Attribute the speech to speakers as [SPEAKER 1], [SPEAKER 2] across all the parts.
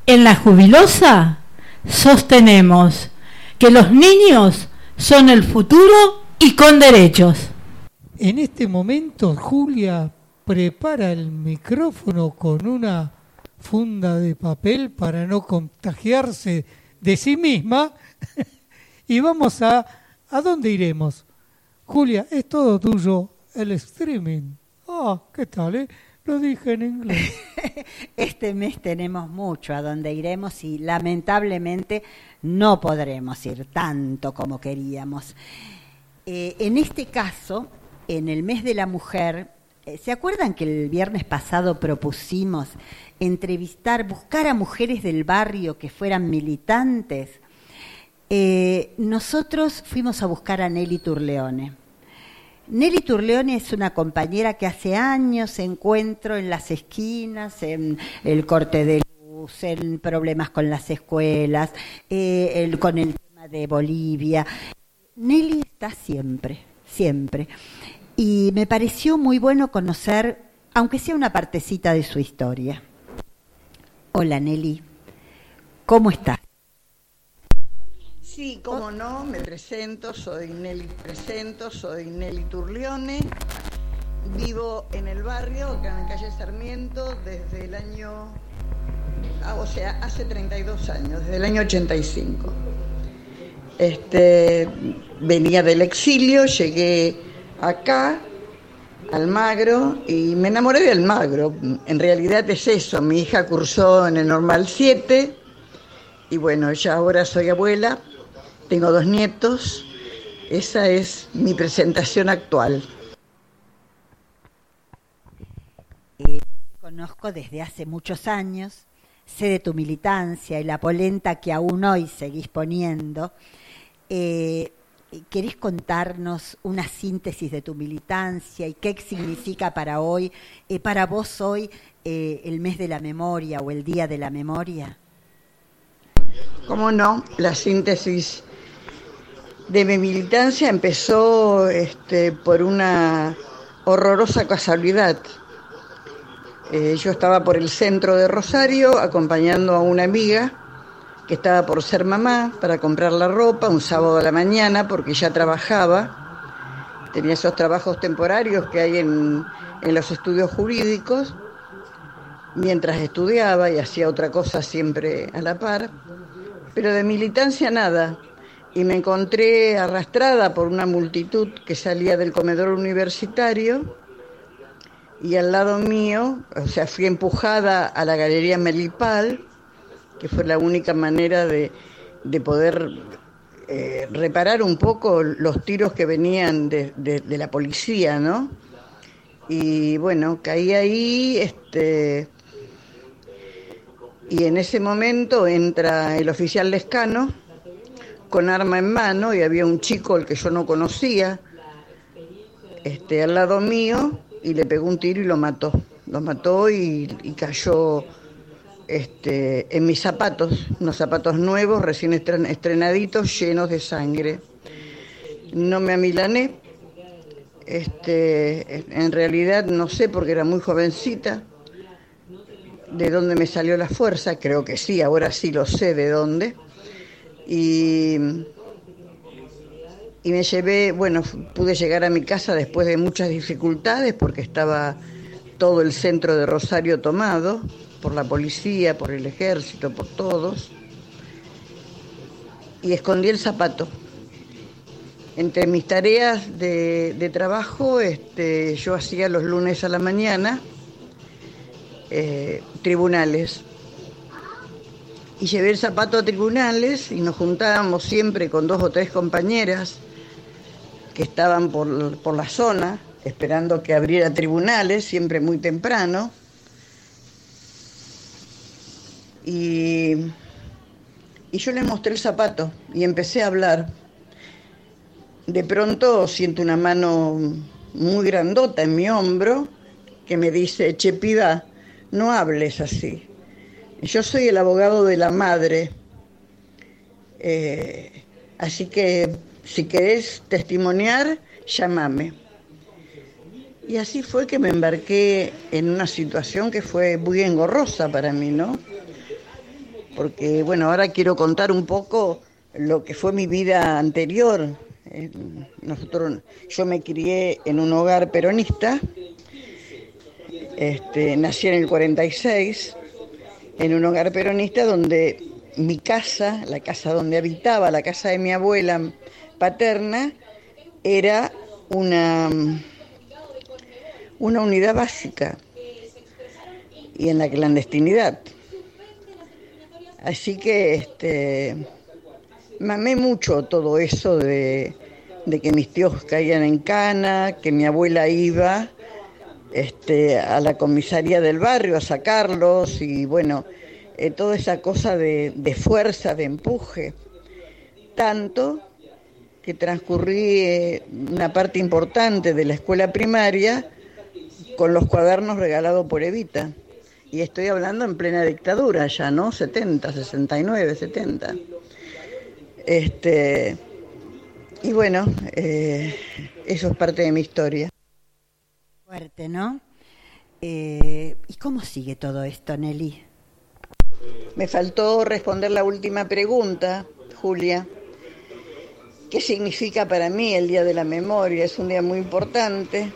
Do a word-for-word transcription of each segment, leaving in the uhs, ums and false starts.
[SPEAKER 1] En La Jubilosa sostenemos que los niños son el futuro y con derechos.
[SPEAKER 2] En este momento Julia prepara el micrófono con una funda de papel para no contagiarse de sí misma y vamos a... ¿A dónde iremos? Julia, es todo tuyo el streaming. Ah, ¿qué tal, eh? Lo dije en inglés.
[SPEAKER 3] Este mes tenemos mucho a donde iremos y lamentablemente no podremos ir tanto como queríamos. Eh, en este caso, en el mes de la mujer, eh, ¿se acuerdan que el viernes pasado propusimos entrevistar, buscar a mujeres del barrio que fueran militantes? Eh, nosotros fuimos a buscar a Nelly Turleone. Nelly Turleone es una compañera que hace años encuentro en las esquinas, en el corte de luz, en problemas con las escuelas, eh, el, con el tema de Bolivia. Nelly está siempre, siempre. Y me pareció muy bueno conocer, aunque sea una partecita de su historia. Hola Nelly, ¿cómo estás?
[SPEAKER 4] Sí, cómo no, me presento, soy Nelly Presento, soy Nelly Turleone, vivo en el barrio, acá en la calle Sarmiento, desde el año, ah, o sea, hace treinta y dos años, desde el año ochenta y cinco. Este, venía del exilio, llegué acá, Almagro, y me enamoré de Almagro. En realidad es eso, mi hija cursó en el Normal siete, y bueno, ya ahora soy abuela. Tengo dos nietos, esa es mi presentación actual.
[SPEAKER 3] Eh, te conozco desde hace muchos años, sé de tu militancia y la polenta que aún hoy seguís poniendo. Eh, ¿Querés contarnos una síntesis de tu militancia y qué significa para hoy, eh, para vos hoy, eh, el mes de la memoria o el día de la memoria?
[SPEAKER 4] ¿Cómo no? La síntesis de mi militancia empezó este, por una horrorosa casualidad. Eh, yo estaba por el centro de Rosario acompañando a una amiga que estaba por ser mamá para comprar la ropa un sábado a la mañana porque ya trabajaba, tenía esos trabajos temporarios que hay en, en los estudios jurídicos, mientras estudiaba y hacía otra cosa siempre a la par, pero de militancia nada. Y me encontré arrastrada por una multitud que salía del comedor universitario y al lado mío, o sea, fui empujada a la Galería Melipal, que fue la única manera de, de poder eh, reparar un poco los tiros que venían de, de, de la policía, ¿no? Y bueno, caí ahí, este, y en ese momento entra el oficial Lescano con arma en mano y había un chico, el que yo no conocía, este, al lado mío, y le pegó un tiro y lo mató. Lo mató y, y cayó este, en mis zapatos, unos zapatos nuevos, recién estrenaditos, llenos de sangre. No me amilané, este, en realidad no sé porque era muy jovencita, de dónde me salió la fuerza, creo que sí, ahora sí lo sé de dónde. Y, y me llevé, bueno, pude llegar a mi casa después de muchas dificultades porque estaba todo el centro de Rosario tomado por la policía, por el ejército, por todos. Y escondí el zapato. Entre mis tareas de, de trabajo, este, yo hacía los lunes a la mañana eh, tribunales. Y llevé el zapato a tribunales y nos juntábamos siempre con dos o tres compañeras que estaban por, por la zona, esperando que abriera tribunales, siempre muy temprano. Y, y yo les mostré el zapato y empecé a hablar. De pronto siento una mano muy grandota en mi hombro que me dice: che, piba, no hables así. Yo soy el abogado de la madre, eh, así que si querés testimoniar, llámame. Y así fue que me embarqué en una situación que fue muy engorrosa para mí, ¿no? porque bueno, ahora quiero contar un poco lo que fue mi vida anterior. Eh, nosotros, yo me crié en un hogar peronista, este, nací en el cuarenta y seis, en un hogar peronista donde mi casa, la casa donde habitaba, la casa de mi abuela paterna, era una, una unidad básica y en la clandestinidad. Así que este, mamé mucho todo eso de, de que mis tíos caían en cana, que mi abuela iba este, a la comisaría del barrio a sacarlos y bueno, eh, toda esa cosa de, de fuerza, de empuje. Tanto que transcurrí eh, una parte importante de la escuela primaria con los cuadernos regalados por Evita. Y estoy hablando en plena dictadura ya, ¿no? setenta, sesenta y nueve, setenta. Este, y bueno, eh, eso es parte de mi historia.
[SPEAKER 3] Fuerte, ¿no? Eh, ¿Y cómo sigue todo esto, Nelly?
[SPEAKER 4] Me faltó responder la última pregunta, Julia. ¿Qué significa para mí el Día de la Memoria? Es un día muy importante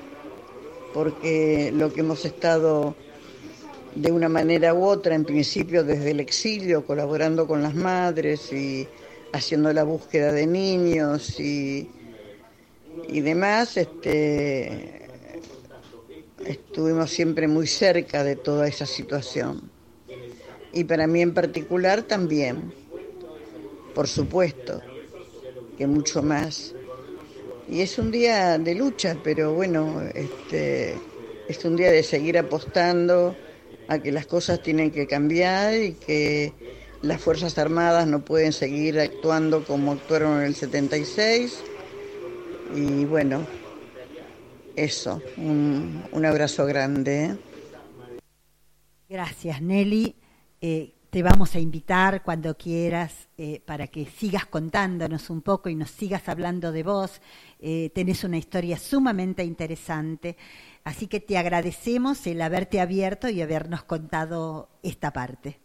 [SPEAKER 4] porque lo que hemos estado de una manera u otra, en principio desde el exilio, colaborando con las madres y haciendo la búsqueda de niños y, y demás, este, estuvimos siempre muy cerca de toda esa situación. Y para mí en particular también, por supuesto, que mucho más. Y es un día de lucha, pero bueno, este, es un día de seguir apostando a que las cosas tienen que cambiar y que las Fuerzas Armadas no pueden seguir actuando como actuaron en el setenta y seis. Y bueno, eso, un, un abrazo grande, ¿eh?
[SPEAKER 3] Gracias, Nelly. Eh, te vamos a invitar cuando quieras eh, para que sigas contándonos un poco y nos sigas hablando de vos. Eh, tenés una historia sumamente interesante, así que te agradecemos el haberte abierto y habernos contado esta parte.